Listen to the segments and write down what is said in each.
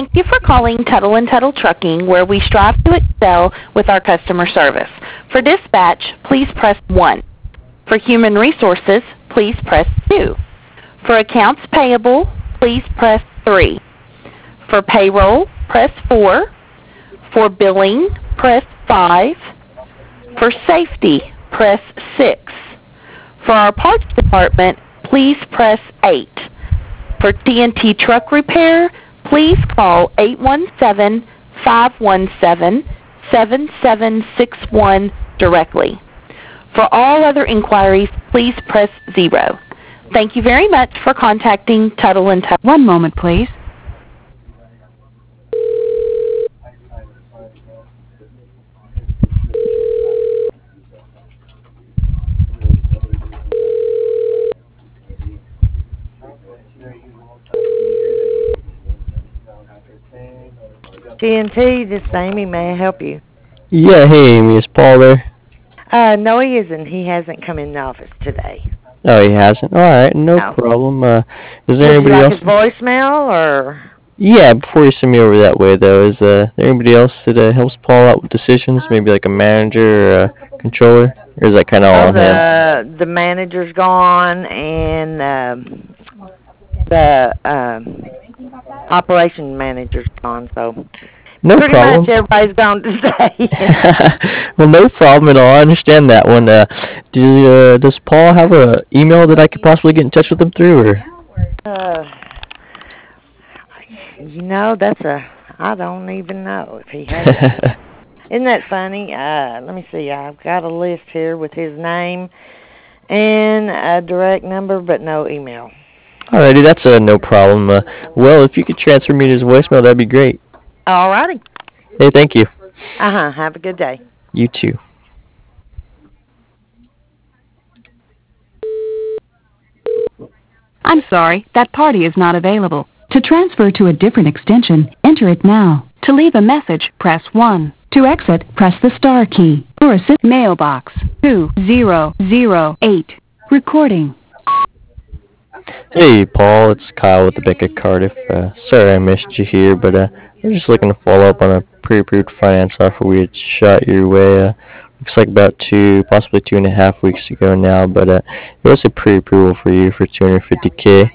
Thank you for calling Tuttle & Tuttle Trucking, where we strive to excel with our customer service. For dispatch, please press 1. For human resources, please press 2. For accounts payable, please press 3. For payroll, press 4. For billing, press 5. For safety, press 6. For our parts department, please press 8. For TNT truck repair, please call 817-517-7761 directly. For all other inquiries, please press 0. Thank you very much for contacting Tuttle & Tuttle. One moment, please. TNT, this is Amy. May I help you? Yeah, hey Amy, is Paul there? No, he isn't. He hasn't come in the office today. Oh, he hasn't? Alright, no problem. Is there anybody else? His voicemail, or? Yeah, before you send me over that way, though, is there anybody else that helps Paul out with decisions? Maybe like a manager or a controller? Or is that kind of all him? The manager's gone, and the operation manager's gone, so no pretty problem. much everybody's gone today. Well, no problem at all. I understand that one. Does Paul have an email that I could possibly get in touch with him through? Or? I don't even know if he has it. Isn't that funny? Let me see. I've got a list here with his name and a direct number, but no email. Alrighty, that's no problem. Well, if you could transfer me to his voicemail, that'd be great. Alrighty. Hey, thank you. Have a good day. You too. I'm sorry, that party is not available. To transfer to a different extension, enter it now. To leave a message, press 1. To exit, press the star key. For assist, mailbox 2008. Recording. Hey, Paul, it's Kyle with the Bank of Cardiff. Sorry I missed you here, but I'm just looking to follow up on a pre-approved finance offer we had shot your way. Looks like about possibly 2.5 weeks ago now, but it was a pre-approval for you for $250K.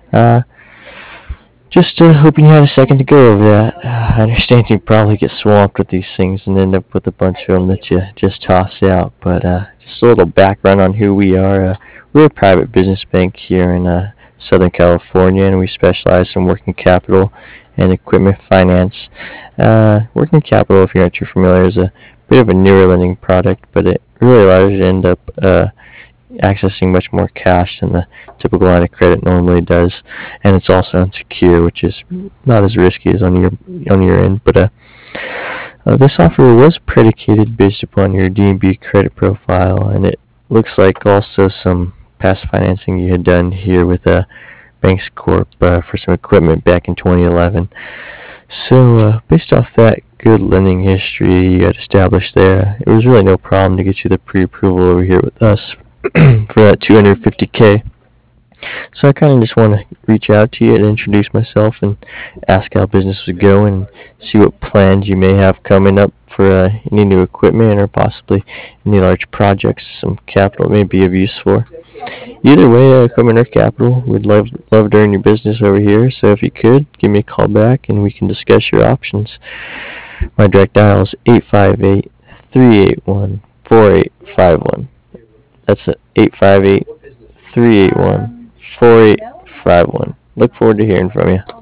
Just hoping you had a second to go over that. I understand you probably get swamped with these things and end up with a bunch of them that you just toss out, but just a little background on who we are. We're a private business bank here in Southern California, and we specialize in working capital and equipment finance. Working capital, if you're not too familiar, is a bit of a newer lending product, but it really allows you to end up accessing much more cash than the typical line of credit normally does, and it's also unsecured, which is not as risky as on your end. But this offer was predicated based upon your D&B credit profile, and it looks like also some past financing you had done here with Banks Corp for some equipment back in 2011. So based off that good lending history you had established there, it was really no problem to get you the pre-approval over here with us for that $250K. So I kind of just want to reach out to you and introduce myself and ask how business is going and see what plans you may have coming up for any new equipment or possibly any large projects some capital may be of use for. Either way, equipment or capital, we'd love to earn your business over here. So if you could, give me a call back and we can discuss your options. My direct dial is 858-381-4851. That's 858-381-4851. Look forward to hearing from you.